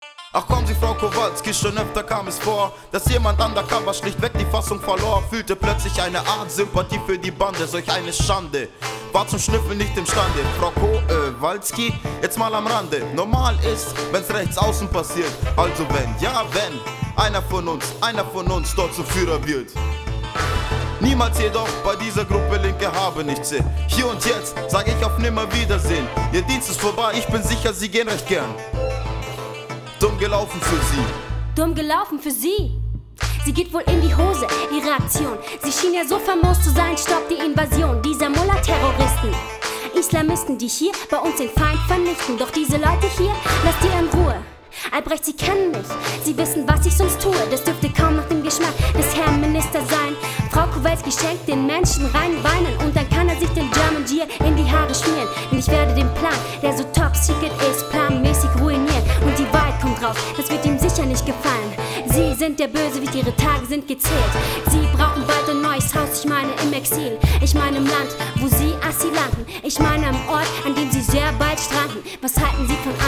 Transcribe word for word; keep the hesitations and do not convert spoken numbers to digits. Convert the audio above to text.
Ach kommen Sie, Frau Kowalski, schon öfter kam es vor, dass jemand undercover schlichtweg die Fassung verlor. Fühlte plötzlich eine Art Sympathie für die Bande, solch eine Schande. War zum Schnüffeln nicht imstande. Frau Kowalski, jetzt mal am Rande. Normal ist, wenn's rechts außen passiert. Also wenn, ja wenn, einer von uns, einer von uns dort zum Führer wird. Niemals jedoch bei dieser Gruppe Linke habe nichts Sinn. Hier und jetzt sage ich auf Nimmerwiedersehen. Ihr Dienst ist vorbei, ich bin sicher, Sie gehen recht gern. Dumm gelaufen für Sie. Dumm gelaufen für Sie. Sie geht wohl in die Hose, ihre Aktion. Sie schien ja so famos zu sein, stoppt die Invasion dieser Mullah-Terroristen. Islamisten, die hier bei uns den Feind vernichten. Doch diese Leute hier, lasst ihr in Ruhe. Albrecht, Sie kennen mich, Sie wissen, was ich sonst tue. Das dürfte kaum nach dem Geschmack des Herrn Minister sein. Frau Kowalski schenkt den Menschen rein Weinen und dann kann er sich den German Gier in die Haare schmieren. Denn ich werde den Plan, der so top secret ist, planmäßig ruinieren. Und die Wahrheit kommt raus, das wird ihm sicher nicht gefallen. Sie sind der Bösewicht, ihre Tage sind gezählt. Sie brauchen bald ein neues Haus, ich meine im Exil. Ich meine im Land, wo Sie Asylanten. Ich meine am Ort, an dem Sie sehr bald stranden. Was halten Sie von